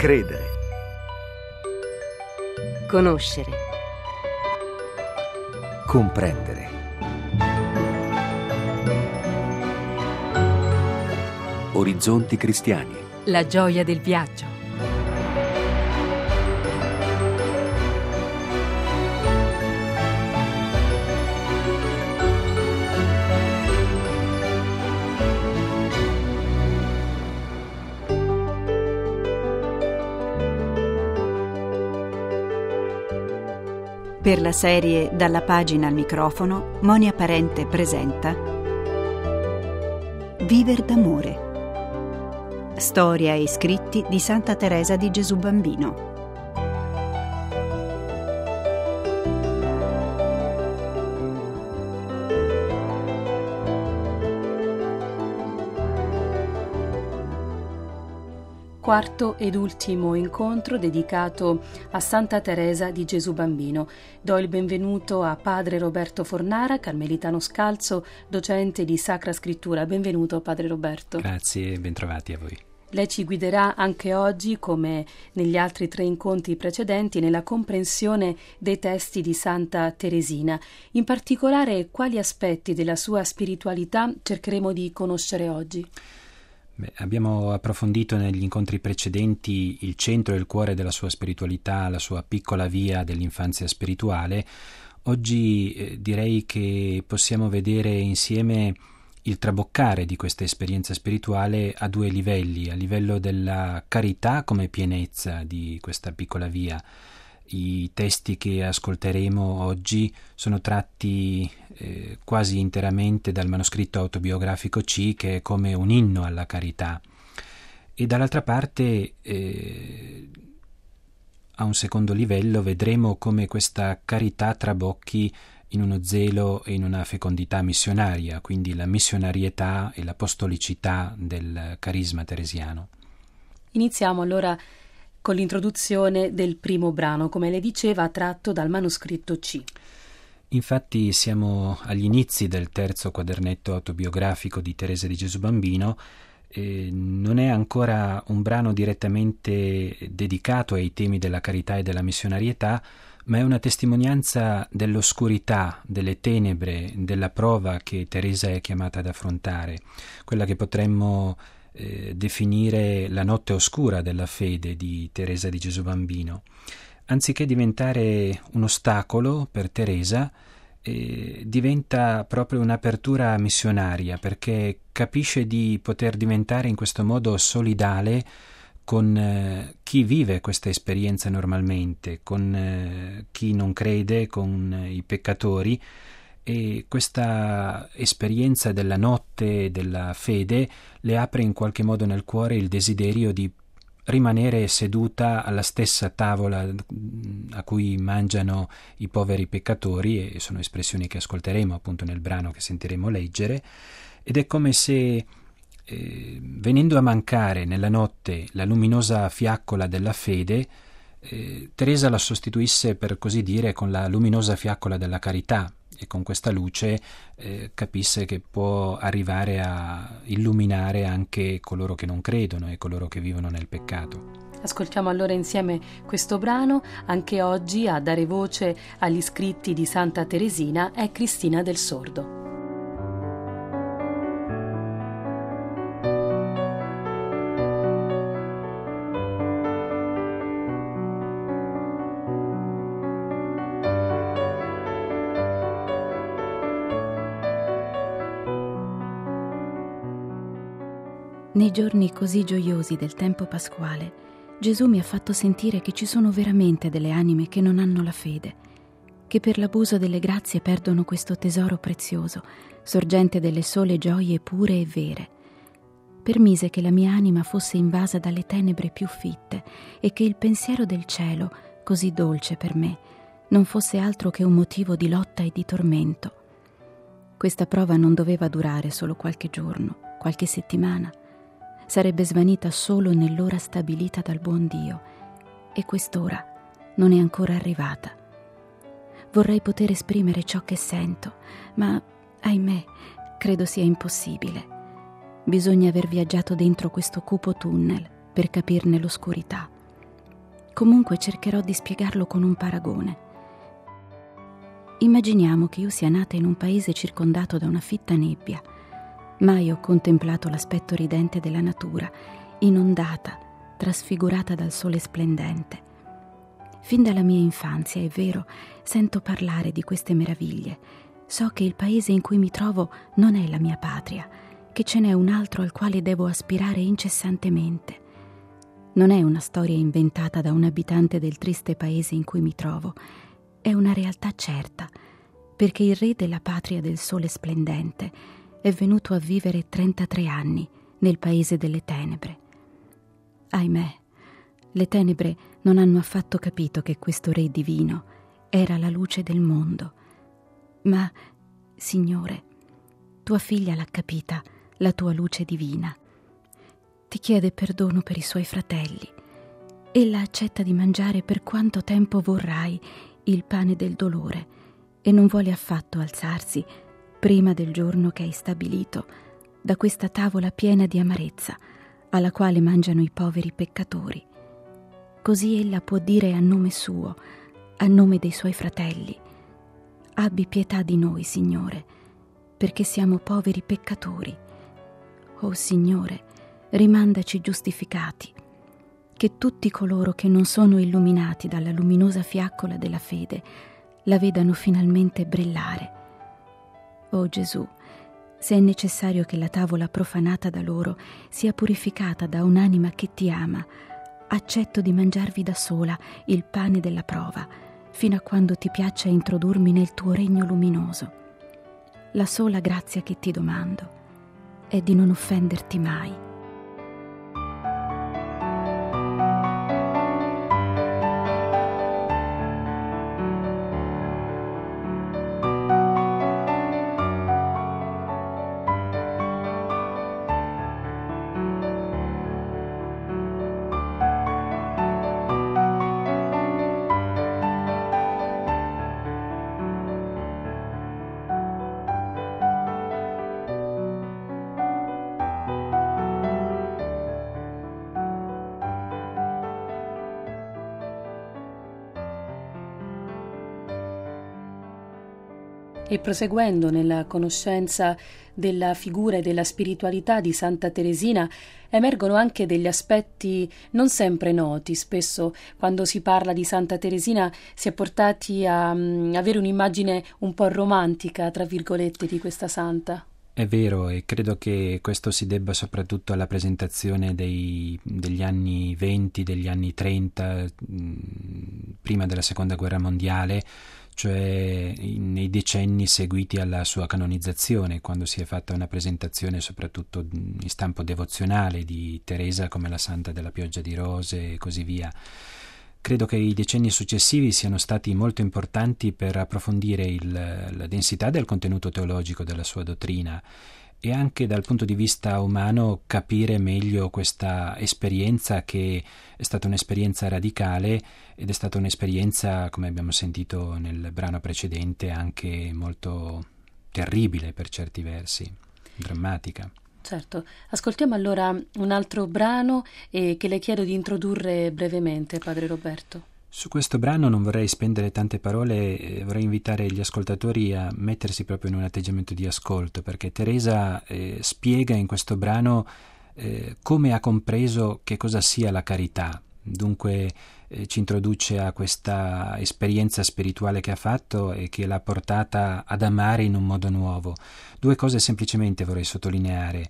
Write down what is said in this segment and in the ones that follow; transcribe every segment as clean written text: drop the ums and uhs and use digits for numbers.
Credere. Conoscere. Comprendere. Orizzonti cristiani. La gioia del viaggio. Per la serie Dalla pagina al microfono, Monia Parente presenta Viver d'amore. Storia e scritti di Santa Teresa di Gesù Bambino. Quarto ed ultimo incontro dedicato a Santa Teresa di Gesù Bambino. Do il benvenuto a padre Roberto Fornara, carmelitano scalzo, docente di Sacra Scrittura. Benvenuto padre Roberto. Grazie e bentrovati a voi. Lei ci guiderà anche oggi, come negli altri 3 incontri precedenti, nella comprensione dei testi di Santa Teresina. In particolare, quali aspetti della sua spiritualità cercheremo di conoscere oggi? Abbiamo approfondito negli incontri precedenti il centro e il cuore della sua spiritualità, la sua piccola via dell'infanzia spirituale. Oggi direi che possiamo vedere insieme il traboccare di questa esperienza spirituale a 2 livelli: a livello della carità come pienezza di questa piccola via. I testi che ascolteremo oggi sono tratti quasi interamente dal manoscritto autobiografico C, che è come un inno alla carità, e dall'altra parte a un secondo livello vedremo come questa carità trabocchi in uno zelo e in una fecondità missionaria, quindi la missionarietà e l'apostolicità del carisma teresiano. Iniziamo allora con l'introduzione del primo brano, come lei diceva, tratto dal manoscritto C. Infatti siamo agli inizi del 3° quadernetto autobiografico di Teresa di Gesù Bambino. Non è ancora un brano direttamente dedicato ai temi della carità e della missionarietà, ma è una testimonianza dell'oscurità, delle tenebre, della prova che Teresa è chiamata ad affrontare, quella che potremmo definire la notte oscura della fede di Teresa di Gesù Bambino. Anziché diventare un ostacolo per Teresa, diventa proprio un'apertura missionaria, perché capisce di poter diventare in questo modo solidale con chi vive questa esperienza normalmente, con chi non crede, con i peccatori. E questa esperienza della notte della fede le apre in qualche modo nel cuore il desiderio di rimanere seduta alla stessa tavola a cui mangiano i poveri peccatori, e sono espressioni che ascolteremo appunto nel brano che sentiremo leggere. Ed è come se venendo a mancare nella notte la luminosa fiaccola della fede, Teresa la sostituisse, per così dire, con la luminosa fiaccola della carità, e con questa luce capisse che può arrivare a illuminare anche coloro che non credono e coloro che vivono nel peccato. Ascoltiamo allora insieme questo brano. Anche oggi a dare voce agli scritti di Santa Teresina è Cristina del Sordo. Nei giorni così gioiosi del tempo pasquale, Gesù mi ha fatto sentire che ci sono veramente delle anime che non hanno la fede, che per l'abuso delle grazie perdono questo tesoro prezioso, sorgente delle sole gioie pure e vere. Permise che la mia anima fosse invasa dalle tenebre più fitte e che il pensiero del cielo, così dolce per me, non fosse altro che un motivo di lotta e di tormento. Questa prova non doveva durare solo qualche giorno, qualche settimana. Sarebbe svanita solo nell'ora stabilita dal buon Dio, e quest'ora non è ancora arrivata. Vorrei poter esprimere ciò che sento, ma, ahimè, credo sia impossibile. Bisogna aver viaggiato dentro questo cupo tunnel per capirne l'oscurità. Comunque cercherò di spiegarlo con un paragone. Immaginiamo che io sia nata in un paese circondato da una fitta nebbia. Mai ho contemplato l'aspetto ridente della natura, inondata, trasfigurata dal sole splendente. Fin dalla mia infanzia, è vero, sento parlare di queste meraviglie. So che il paese in cui mi trovo non è la mia patria, che ce n'è un altro al quale devo aspirare incessantemente. Non è una storia inventata da un abitante del triste paese in cui mi trovo, è una realtà certa, perché il re della patria del sole splendente è venuto a vivere 33 anni nel paese delle tenebre. Ahimè, le tenebre non hanno affatto capito che questo re divino era la luce del mondo. Ma, Signore, tua figlia l'ha capita, la tua luce divina. Ti chiede perdono per i suoi fratelli. Ella accetta di mangiare per quanto tempo vorrai il pane del dolore e non vuole affatto alzarsi prima del giorno che hai stabilito da questa tavola piena di amarezza alla quale mangiano i poveri peccatori. Così ella può dire a nome suo, a nome dei suoi fratelli: abbi pietà di noi, Signore, perché siamo poveri peccatori. Oh Signore, rimandaci giustificati, che tutti coloro che non sono illuminati dalla luminosa fiaccola della fede la vedano finalmente brillare. Oh Gesù, se è necessario che la tavola profanata da loro sia purificata da un'anima che ti ama, accetto di mangiarvi da sola il pane della prova, fino a quando ti piaccia introdurmi nel tuo regno luminoso. La sola grazia che ti domando è di non offenderti mai. E proseguendo nella conoscenza della figura e della spiritualità di Santa Teresina, emergono anche degli aspetti non sempre noti. Spesso quando si parla di Santa Teresina si è portati a avere un'immagine un po' romantica, tra virgolette, di questa santa. È vero, e credo che questo si debba soprattutto alla presentazione degli anni 20, degli anni 30, prima della Seconda Guerra Mondiale, cioè nei decenni seguiti alla sua canonizzazione, quando si è fatta una presentazione soprattutto in stampo devozionale di Teresa come la santa della pioggia di rose e così via. Credo che i decenni successivi siano stati molto importanti per approfondire la densità del contenuto teologico della sua dottrina e anche dal punto di vista umano capire meglio questa esperienza, che è stata un'esperienza radicale ed è stata un'esperienza, come abbiamo sentito nel brano precedente, anche molto terribile per certi versi, drammatica. Certo, ascoltiamo allora un altro brano che le chiedo di introdurre brevemente, Padre Roberto. Su questo brano non vorrei spendere tante parole, vorrei invitare gli ascoltatori a mettersi proprio in un atteggiamento di ascolto, perché Teresa spiega in questo brano come ha compreso che cosa sia la carità. Dunque ci introduce a questa esperienza spirituale che ha fatto e che l'ha portata ad amare in un modo nuovo. Due cose semplicemente vorrei sottolineare.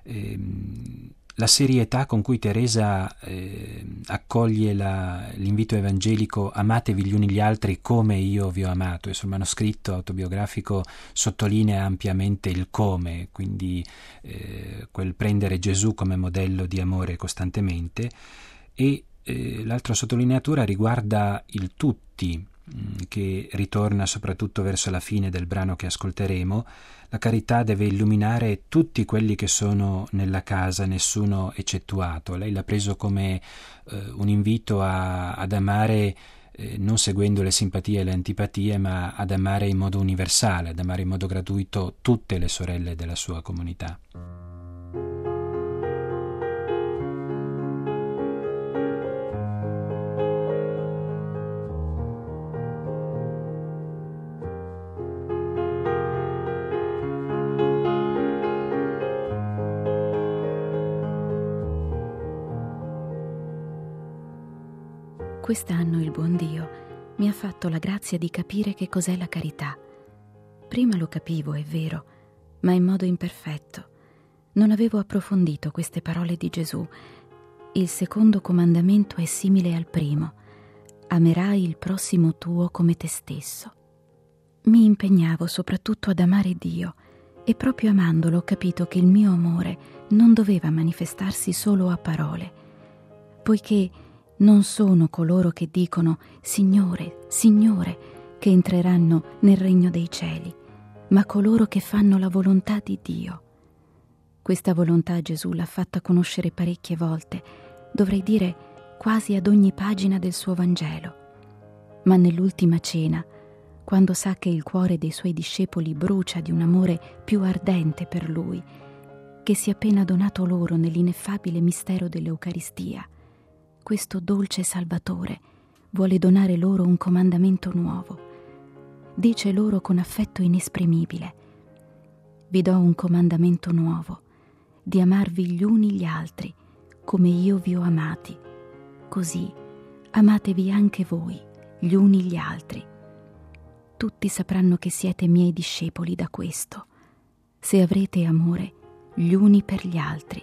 La serietà con cui Teresa accoglie l'invito evangelico "amatevi gli uni gli altri come io vi ho amato", e sul manoscritto autobiografico sottolinea ampiamente il come, quindi quel prendere Gesù come modello di amore costantemente. E l'altra sottolineatura riguarda il tutti, che ritorna soprattutto verso la fine del brano che ascolteremo. La carità deve illuminare tutti quelli che sono nella casa, nessuno eccettuato. Lei l'ha preso come un invito ad amare non seguendo le simpatie e le antipatie, ma ad amare in modo universale, ad amare in modo gratuito tutte le sorelle della sua comunità. Quest'anno il buon Dio mi ha fatto la grazia di capire che cos'è la carità. Prima lo capivo, è vero, ma in modo imperfetto. Non avevo approfondito queste parole di Gesù. Il secondo comandamento è simile al primo: amerai il prossimo tuo come te stesso. Mi impegnavo soprattutto ad amare Dio, e proprio amandolo ho capito che il mio amore non doveva manifestarsi solo a parole, poiché non sono coloro che dicono Signore, Signore, che entreranno nel regno dei cieli, ma coloro che fanno la volontà di Dio. Questa volontà Gesù l'ha fatta conoscere parecchie volte, dovrei dire quasi ad ogni pagina del suo Vangelo. Ma nell'ultima cena, quando sa che il cuore dei suoi discepoli brucia di un amore più ardente per lui, che si è appena donato loro nell'ineffabile mistero dell'Eucaristia, questo dolce Salvatore vuole donare loro un comandamento nuovo. Dice loro con affetto inesprimibile: vi do un comandamento nuovo, di amarvi gli uni gli altri, come io vi ho amati. Così amatevi anche voi, gli uni gli altri. Tutti sapranno che siete miei discepoli da questo, se avrete amore gli uni per gli altri.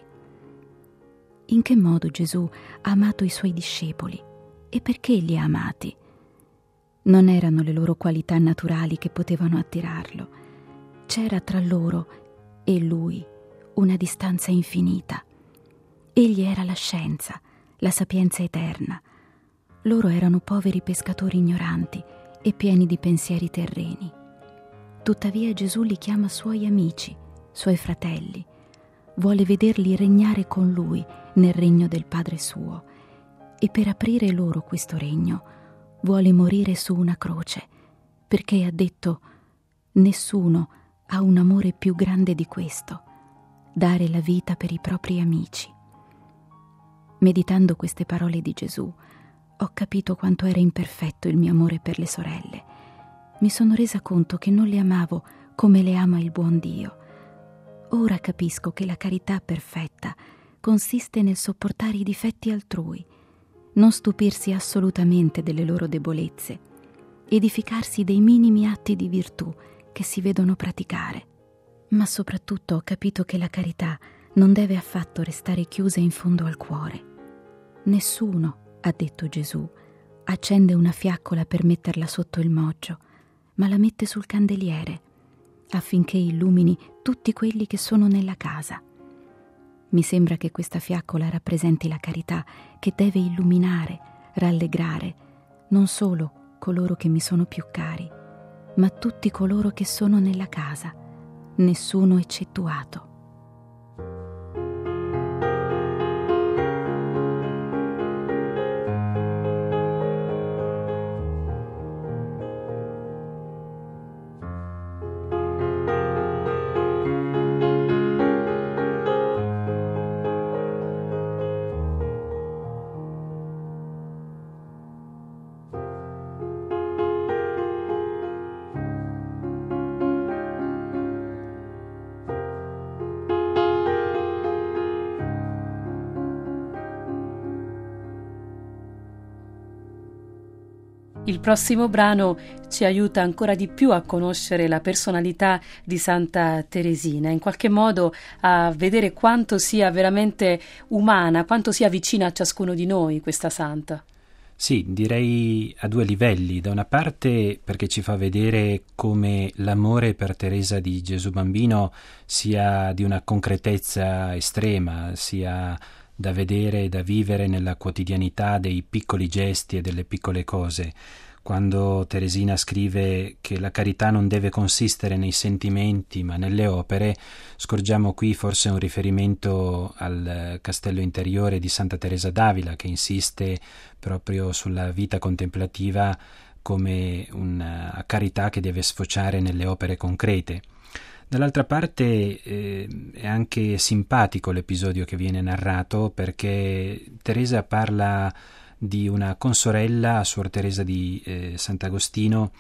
In che modo Gesù ha amato i suoi discepoli e perché li ha amati? Non erano le loro qualità naturali che potevano attirarlo. C'era tra loro e lui una distanza infinita. Egli era la scienza, la sapienza eterna. Loro erano poveri pescatori ignoranti e pieni di pensieri terreni. Tuttavia Gesù li chiama suoi amici, suoi fratelli. Vuole vederli regnare con lui nel regno del Padre suo, e per aprire loro questo regno vuole morire su una croce, perché ha detto: nessuno ha un amore più grande di questo, dare la vita per i propri amici. Meditando queste parole di Gesù, ho capito quanto era imperfetto il mio amore per le sorelle. Mi sono resa conto che non le amavo come le ama il buon Dio. Ora capisco che la carità perfetta consiste nel sopportare i difetti altrui, non stupirsi assolutamente delle loro debolezze, edificarsi dei minimi atti di virtù che si vedono praticare. Ma soprattutto ho capito che la carità non deve affatto restare chiusa in fondo al cuore. Nessuno, ha detto Gesù, accende una fiaccola per metterla sotto il moggio, ma la mette sul candeliere, affinché illumini tutti quelli che sono nella casa. Mi sembra che questa fiaccola rappresenti la carità che deve illuminare, rallegrare, non solo coloro che mi sono più cari, ma tutti coloro che sono nella casa, nessuno eccettuato. Il prossimo brano ci aiuta ancora di più a conoscere la personalità di Santa Teresina, in qualche modo a vedere quanto sia veramente umana, quanto sia vicina a ciascuno di noi questa santa. Sì, direi a due livelli. Da una parte perché ci fa vedere come l'amore per Teresa di Gesù Bambino sia di una concretezza estrema, sia da vedere e da vivere nella quotidianità dei piccoli gesti e delle piccole cose. Quando Teresina scrive che la carità non deve consistere nei sentimenti ma nelle opere, scorgiamo qui forse un riferimento al castello interiore di Santa Teresa d'Avila, che insiste proprio sulla vita contemplativa come una carità che deve sfociare nelle opere concrete. Dall'altra parte è anche simpatico l'episodio che viene narrato, perché Teresa parla di una consorella, Suor Teresa di Sant'Agostino,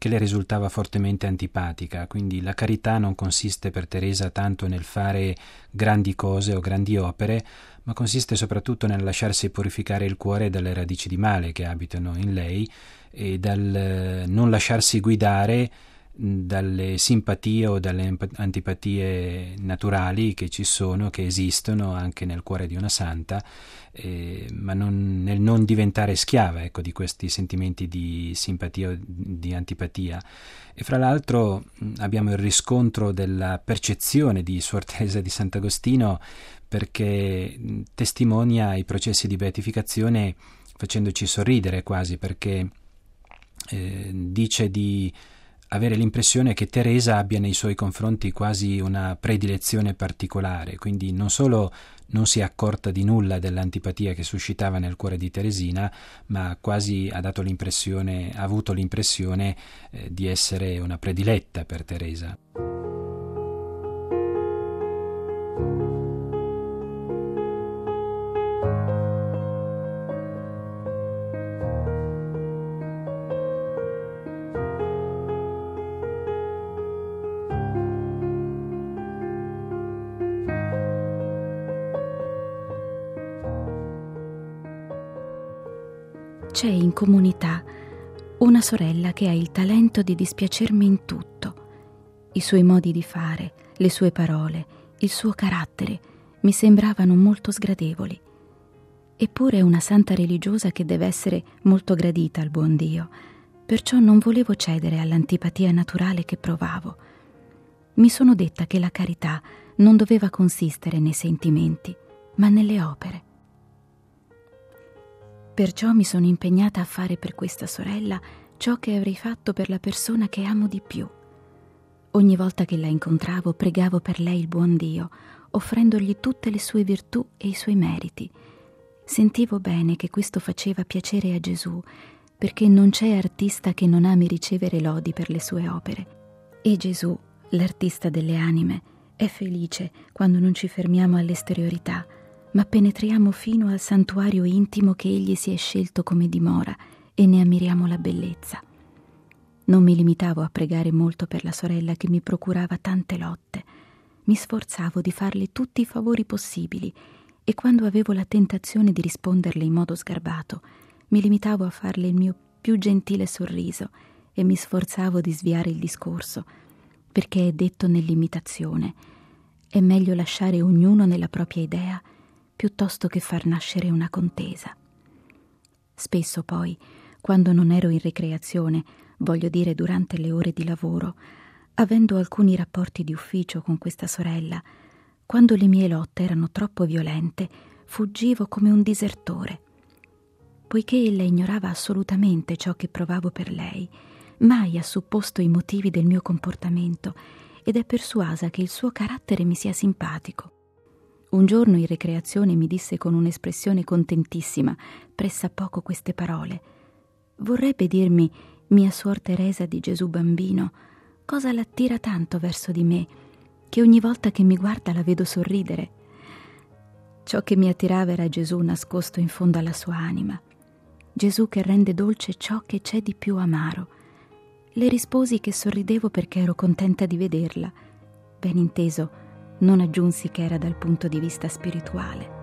che le risultava fortemente antipatica. Quindi la carità non consiste per Teresa tanto nel fare grandi cose o grandi opere, ma consiste soprattutto nel lasciarsi purificare il cuore dalle radici di male che abitano in lei e dal non lasciarsi guidare dalle simpatie o dalle antipatie naturali che ci sono, che esistono anche nel cuore di una santa, ma nel non diventare schiava, ecco, di questi sentimenti di simpatia o di antipatia. E fra l'altro abbiamo il riscontro della percezione di Suor Teresa di Sant'Agostino, perché testimonia i processi di beatificazione facendoci sorridere quasi, perché dice di avere l'impressione che Teresa abbia nei suoi confronti quasi una predilezione particolare, quindi non solo non si è accorta di nulla dell'antipatia che suscitava nel cuore di Teresina, ma quasi ha avuto l'impressione di essere una prediletta per Teresa. C'è in comunità una sorella che ha il talento di dispiacermi in tutto. I suoi modi di fare, le sue parole, il suo carattere mi sembravano molto sgradevoli. Eppure è una santa religiosa che deve essere molto gradita al buon Dio, perciò non volevo cedere all'antipatia naturale che provavo. Mi sono detta che la carità non doveva consistere nei sentimenti, ma nelle opere. Perciò mi sono impegnata a fare per questa sorella ciò che avrei fatto per la persona che amo di più. Ogni volta che la incontravo pregavo per lei il buon Dio, offrendogli tutte le sue virtù e i suoi meriti. Sentivo bene che questo faceva piacere a Gesù, perché non c'è artista che non ami ricevere lodi per le sue opere. E Gesù, l'artista delle anime, è felice quando non ci fermiamo all'esteriorità, ma penetriamo fino al santuario intimo che egli si è scelto come dimora e ne ammiriamo la bellezza. Non mi limitavo a pregare molto per la sorella che mi procurava tante lotte. Mi sforzavo di farle tutti i favori possibili e quando avevo la tentazione di risponderle in modo sgarbato, mi limitavo a farle il mio più gentile sorriso e mi sforzavo di sviare il discorso, perché è detto nell'imitazione: è meglio lasciare ognuno nella propria idea piuttosto che far nascere una contesa. Spesso poi, quando non ero in ricreazione, voglio dire durante le ore di lavoro, avendo alcuni rapporti di ufficio con questa sorella, quando le mie lotte erano troppo violente, fuggivo come un disertore. Poiché ella ignorava assolutamente ciò che provavo per lei, mai ha supposto i motivi del mio comportamento ed è persuasa che il suo carattere mi sia simpatico. Un giorno in ricreazione mi disse con un'espressione contentissima pressappoco queste parole: «Vorrebbe dirmi, mia suor Teresa di Gesù Bambino, cosa l'attira tanto verso di me, che ogni volta che mi guarda la vedo sorridere?» Ciò che mi attirava era Gesù nascosto in fondo alla sua anima, Gesù che rende dolce ciò che c'è di più amaro. Le risposi che sorridevo perché ero contenta di vederla. Ben inteso, non aggiunsi che era dal punto di vista spirituale.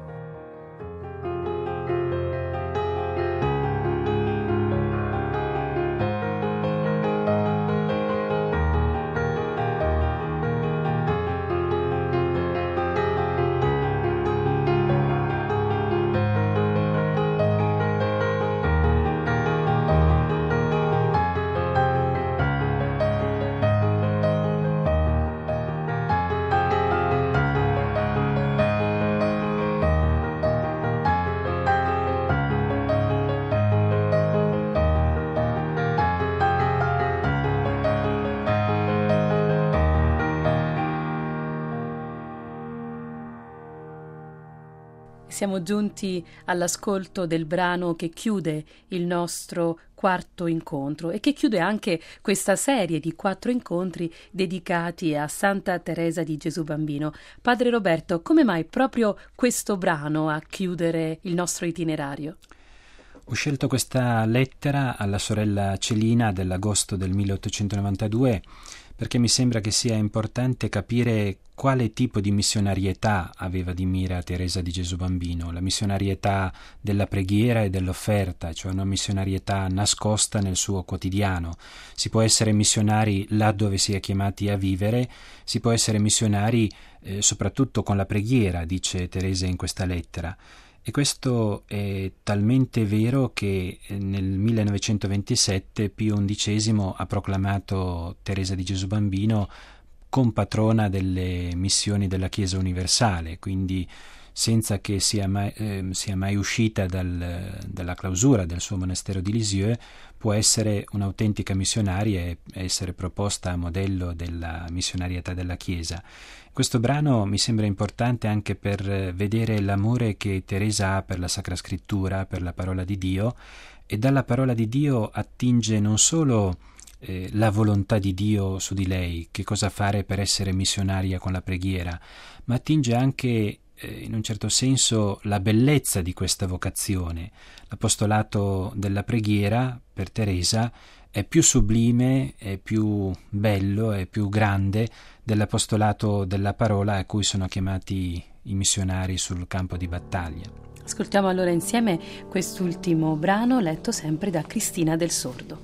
Siamo giunti all'ascolto del brano che chiude il nostro quarto incontro e che chiude anche questa serie di 4 incontri dedicati a Santa Teresa di Gesù Bambino. Padre Roberto, come mai proprio questo brano a chiudere il nostro itinerario? Ho scelto questa lettera alla sorella Celina dell'agosto del 1892 perché mi sembra che sia importante capire quale tipo di missionarietà aveva di mira Teresa di Gesù Bambino, la missionarietà della preghiera e dell'offerta, cioè una missionarietà nascosta nel suo quotidiano. Si può essere missionari là dove si è chiamati a vivere, si può essere missionari soprattutto con la preghiera, dice Teresa in questa lettera. E questo è talmente vero che nel 1927 Pio XI ha proclamato Teresa di Gesù Bambino compatrona delle missioni della Chiesa universale, quindi senza che sia mai uscita dalla clausura del suo monastero di Lisieux, può essere un'autentica missionaria e essere proposta a modello della missionarietà della Chiesa. Questo brano mi sembra importante anche per vedere l'amore che Teresa ha per la Sacra Scrittura, per la parola di Dio, e dalla parola di Dio attinge non solo la volontà di Dio su di lei, che cosa fare per essere missionaria con la preghiera, ma attinge anche in un certo senso la bellezza di questa vocazione. L'apostolato della preghiera per Teresa è più sublime, è più bello, è più grande dell'apostolato della parola a cui sono chiamati i missionari sul campo di battaglia. Ascoltiamo allora insieme quest'ultimo brano letto sempre da Cristina del Sordo.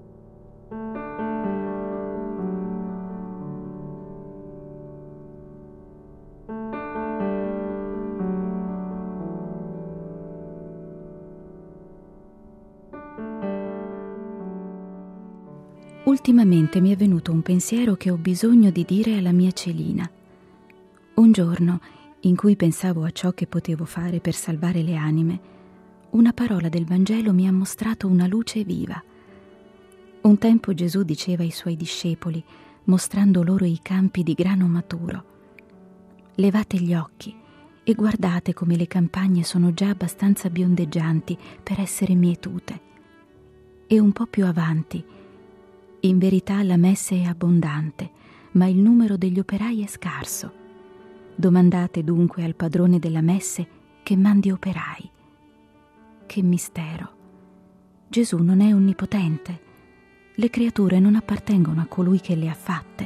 Ultimamente mi è venuto un pensiero che ho bisogno di dire alla mia Celina. Un giorno, in cui pensavo a ciò che potevo fare per salvare le anime, una parola del Vangelo mi ha mostrato una luce viva. Un tempo Gesù diceva ai suoi discepoli, mostrando loro i campi di grano maturo: «Levate gli occhi e guardate come le campagne sono già abbastanza biondeggianti per essere mietute». E un po' più avanti: «In verità la messe è abbondante, ma il numero degli operai è scarso. Domandate dunque al padrone della messe che mandi operai». Che mistero! Gesù non è onnipotente. Le creature non appartengono a colui che le ha fatte.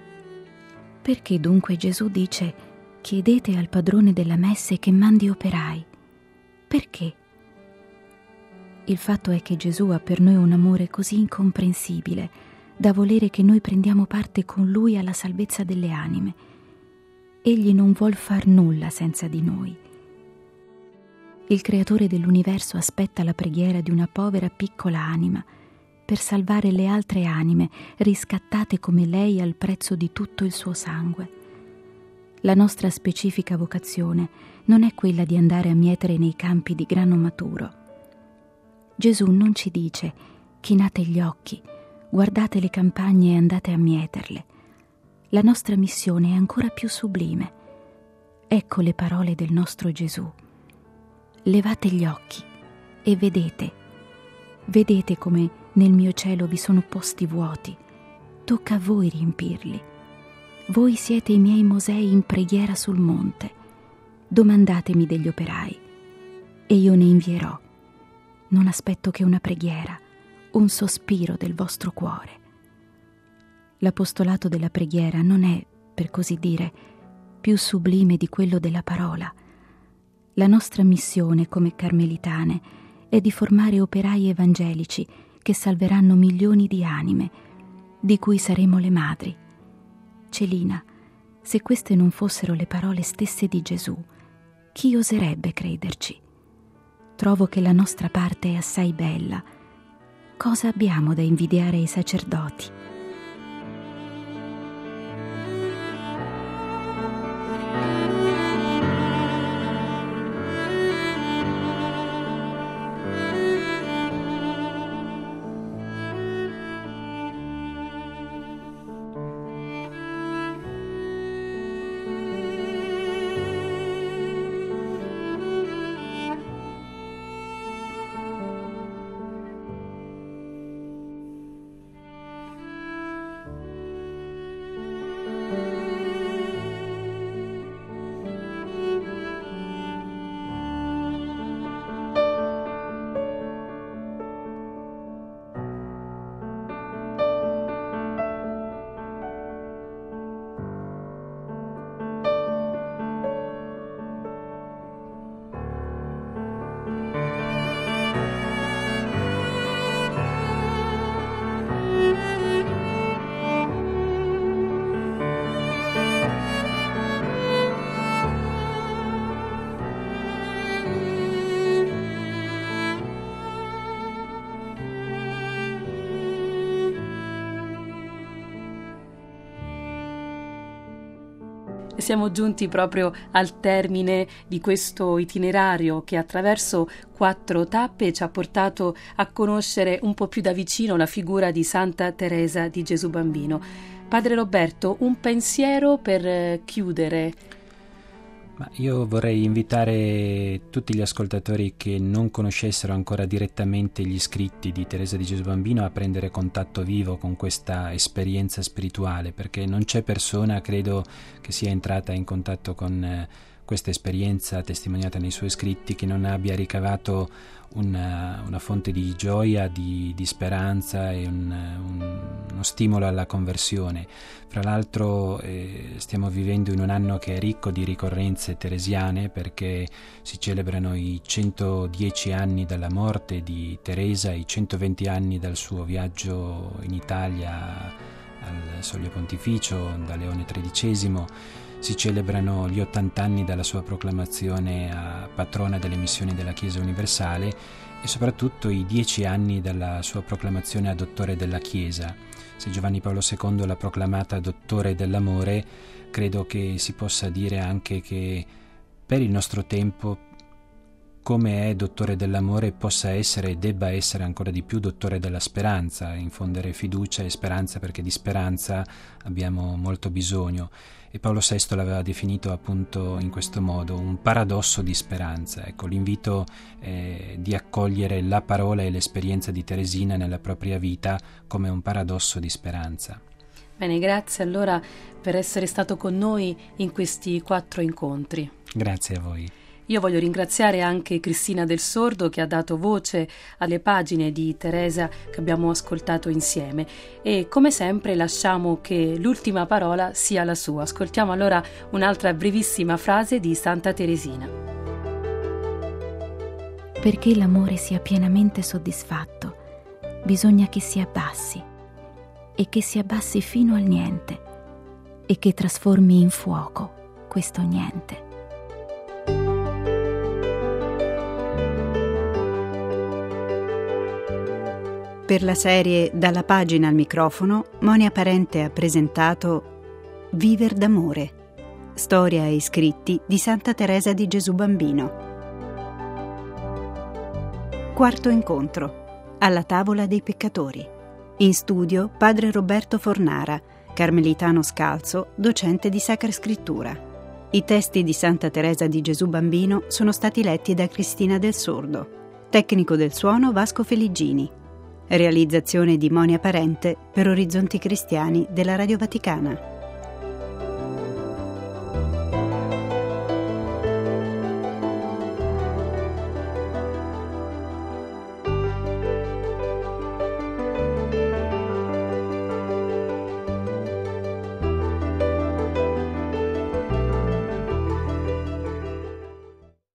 Perché dunque Gesù dice: «Chiedete al padrone della messe che mandi operai»? Perché? Il fatto è che Gesù ha per noi un amore così incomprensibile da volere che noi prendiamo parte con Lui alla salvezza delle anime. Egli non vuol far nulla senza di noi. Il Creatore dell'universo aspetta la preghiera di una povera piccola anima per salvare le altre anime riscattate come lei al prezzo di tutto il suo sangue. La nostra specifica vocazione non è quella di andare a mietere nei campi di grano maturo. Gesù non ci dice: «Chinate gli occhi, guardate le campagne e andate a mieterle». La nostra missione è ancora più sublime. Ecco le parole del nostro Gesù: «Levate gli occhi e vedete. Vedete come nel mio cielo vi sono posti vuoti. Tocca a voi riempirli. Voi siete i miei Mosei in preghiera sul monte. Domandatemi degli operai e io ne invierò. Non aspetto che una preghiera, un sospiro del vostro cuore». L'apostolato della preghiera non è, per così dire, più sublime di quello della parola. La nostra missione come carmelitane è di formare operai evangelici che salveranno milioni di anime, di cui saremo le madri. Celina, se queste non fossero le parole stesse di Gesù, chi oserebbe crederci? Trovo che la nostra parte è assai bella. Cosa abbiamo da invidiare ai sacerdoti? E siamo giunti proprio al termine di questo itinerario che attraverso 4 tappe ci ha portato a conoscere un po' più da vicino la figura di Santa Teresa di Gesù Bambino. Padre Roberto, un pensiero per chiudere. Ma io vorrei invitare tutti gli ascoltatori che non conoscessero ancora direttamente gli scritti di Teresa di Gesù Bambino a prendere contatto vivo con questa esperienza spirituale, perché non c'è persona, credo, che sia entrata in contatto con questa esperienza testimoniata nei suoi scritti che non abbia ricavato una fonte di gioia, di speranza e uno stimolo alla conversione. Fra l'altro stiamo vivendo in un anno che è ricco di ricorrenze teresiane, perché si celebrano i 110 anni dalla morte di Teresa, i 120 anni dal suo viaggio in Italia al Soglio Pontificio da Leone XIII. Si celebrano gli 80 anni dalla sua proclamazione a patrona delle missioni della Chiesa universale e soprattutto i 10 anni dalla sua proclamazione a dottore della Chiesa. Se Giovanni Paolo II l'ha proclamata dottore dell'amore, credo che si possa dire anche che per il nostro tempo, come è dottore dell'amore, possa essere e debba essere ancora di più dottore della speranza, infondere fiducia e speranza, perché di speranza abbiamo molto bisogno. E Paolo VI l'aveva definito appunto in questo modo, un paradosso di speranza. Ecco, l'invito è di accogliere la parola e l'esperienza di Teresina nella propria vita come un paradosso di speranza. Bene, grazie allora per essere stato con noi in questi 4 incontri. Grazie a voi. Io voglio ringraziare anche Cristina Del Sordo che ha dato voce alle pagine di Teresa che abbiamo ascoltato insieme e come sempre lasciamo che l'ultima parola sia la sua. Ascoltiamo allora un'altra brevissima frase di Santa Teresina. Perché l'amore sia pienamente soddisfatto, bisogna che si abbassi e che si abbassi fino al niente e che trasformi in fuoco questo niente. Per la serie Dalla pagina al microfono, Monia Parente ha presentato Viver d'amore, storia e scritti di Santa Teresa di Gesù Bambino. 4° incontro, alla tavola dei peccatori. In studio Padre Roberto Fornara, carmelitano scalzo, docente di Sacra Scrittura. I testi di Santa Teresa di Gesù Bambino sono stati letti da Cristina Del Sordo. Tecnico del suono Vasco Feligini. Realizzazione di Monia Parente per Orizzonti Cristiani della Radio Vaticana.